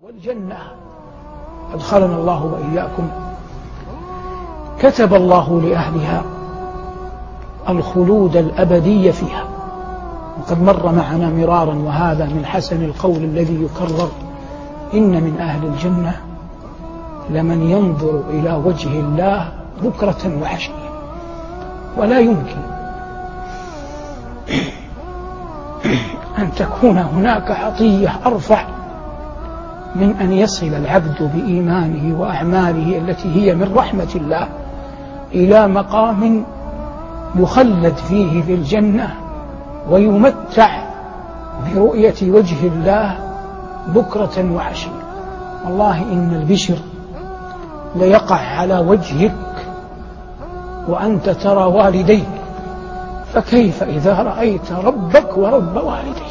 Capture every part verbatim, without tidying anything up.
والجنة أدخلنا الله وإياكم. كتب الله لأهلها الخلود الأبدي فيها، وقد مر معنا مرارا، وهذا من حسن القول الذي يكرر: إن من أهل الجنة لمن ينظر إلى وجه الله بكرة وعشية. ولا يمكن أن تكون هناك عطية أرفع من أن يصل العبد بإيمانه وأعماله التي هي من رحمة الله إلى مقام يخلد فيه في الجنة ويمتع برؤية وجه الله بكرة وعشية. والله إن البشر ليقع على وجهك وأنت ترى والديك، فكيف إذا رأيت ربك ورب والديك؟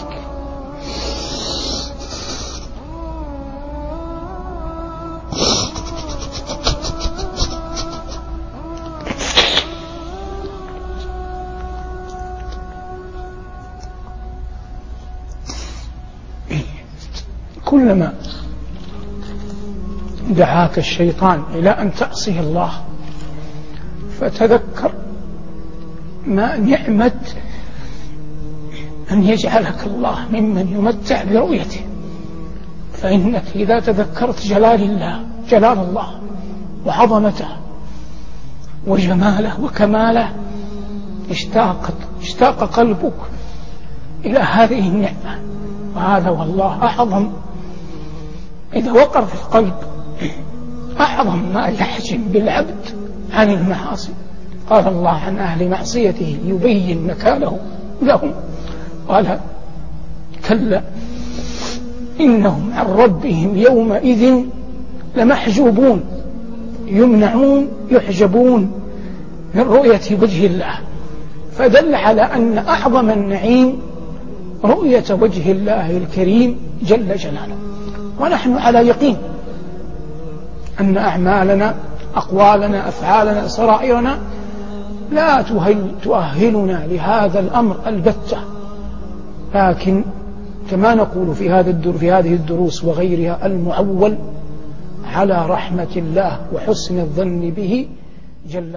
كلما دعاك الشيطان إلى أن تعصي الله فتذكر ما نعمة أن يجعلك الله ممن يمتع برؤيته، فإنك إذا تذكرت جلال الله جلال الله وعظمته وجماله وكماله اشتاقت اشتاق قلبك إلى هذه النعمة. وهذا والله أعظم إذا وقر في القلب، أعظم ما يحجم بالعبد عن المعاصي. قال الله عن أهل معصيته يبين مكانه لهم، قال: كلا إنهم عن ربهم يومئذ لمحجوبون، يمنعون يحجبون من رؤية وجه الله. فدل على أن أعظم النعيم رؤية وجه الله الكريم جل جلاله. ونحن على يقين أن أعمالنا أقوالنا أفعالنا سرائرنا لا تؤهلنا لهذا الأمر البتة، لكن كما نقول في هذا في هذه الدروس وغيرها: المعول على رحمة الله وحسن الظن به جل